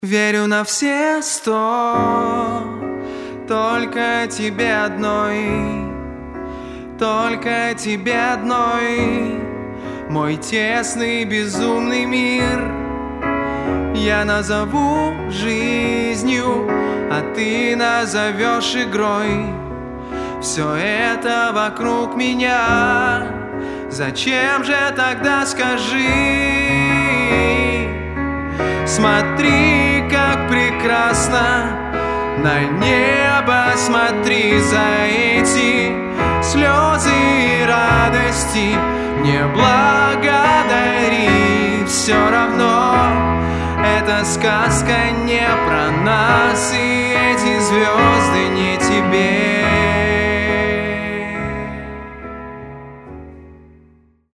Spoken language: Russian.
Верю на все 100, только тебе одной, только тебе одной. Мой тесный безумный мир я назову жизнью, а ты назовешь игрой. Все это вокруг меня, зачем же тогда, скажи? Смотри, как прекрасно на небо, смотри, за эти слезы и радости не благодари. Все равно эта сказка не про нас, и эти звезды не тебе.